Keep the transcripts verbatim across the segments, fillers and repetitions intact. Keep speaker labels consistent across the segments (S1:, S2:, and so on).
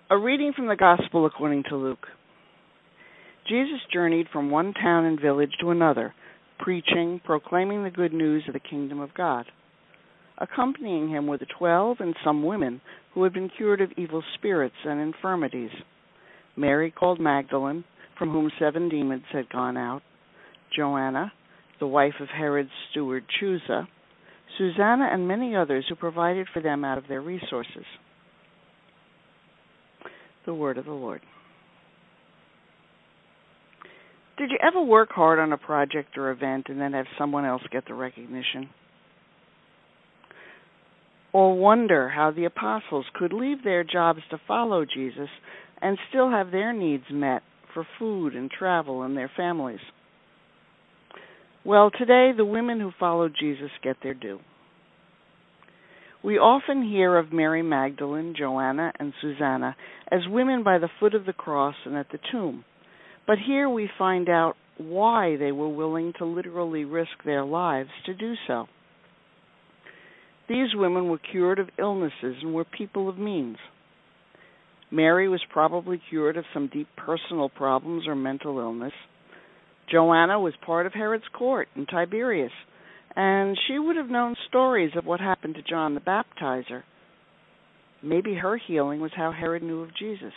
S1: A reading from the Gospel according to Luke. Jesus journeyed from one town and village to another, preaching, proclaiming the good news of the kingdom of God. Accompanying him were the twelve and some women who had been cured of evil spirits and infirmities. Mary called Magdalene, from whom seven demons had gone out, Joanna, the wife of Herod's steward Chuza, Susanna, and many others who provided for them out of their resources. The word of the Lord. Did you ever work hard on a project or event and then have someone else get the recognition? Or wonder how the apostles could leave their jobs to follow Jesus and still have their needs met for food and travel and their families? Well, today the women who followed Jesus get their due. We often hear of Mary Magdalene, Joanna, and Susanna as women by the foot of the cross and at the tomb. But here we find out why they were willing to literally risk their lives to do so. These women were cured of illnesses and were people of means. Mary was probably cured of some deep personal problems or mental illness. Joanna was part of Herod's court in Tiberias, and she would have known stories of what happened to John the Baptizer. Maybe her healing was how Herod knew of Jesus.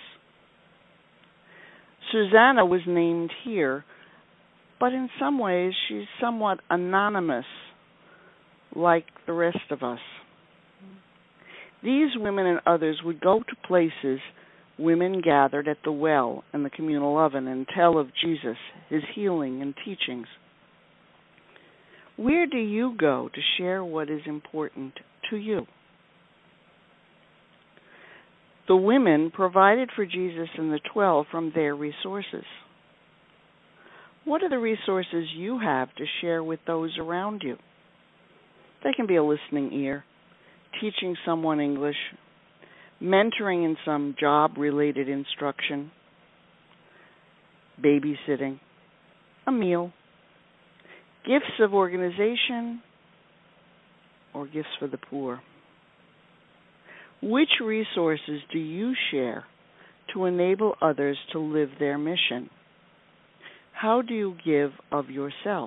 S1: Susanna was named here, but in some ways she's somewhat anonymous, like the rest of us. These women and others would go to places women gathered at the well and the communal oven and tell of Jesus, his healing and teachings. Where do you go to share what is important to you? The women provided for Jesus and the twelve from their resources. What are the resources you have to share with those around you? They can be a listening ear, teaching someone English, mentoring in some job-related instruction, babysitting, a meal, gifts of organization, or gifts for the poor. Which resources do you share to enable others to live their mission? How do you give of yourself?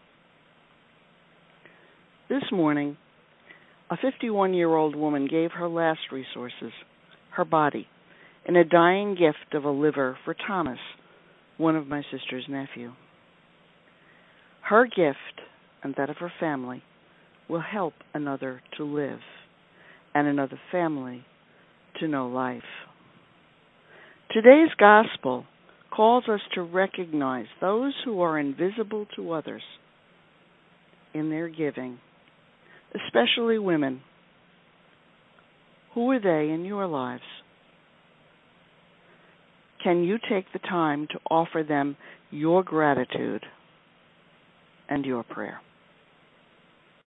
S1: This morning, a fifty-one-year-old woman gave her last resources, her body, in a dying gift of a liver for Thomas, one of my sister's nephew. Her gift and that of her family will help another to live and another family to know life. Today's gospel calls us to recognize those who are invisible to others in their giving, especially women. Who are they in your lives? Can you take the time to offer them your gratitude and your prayer?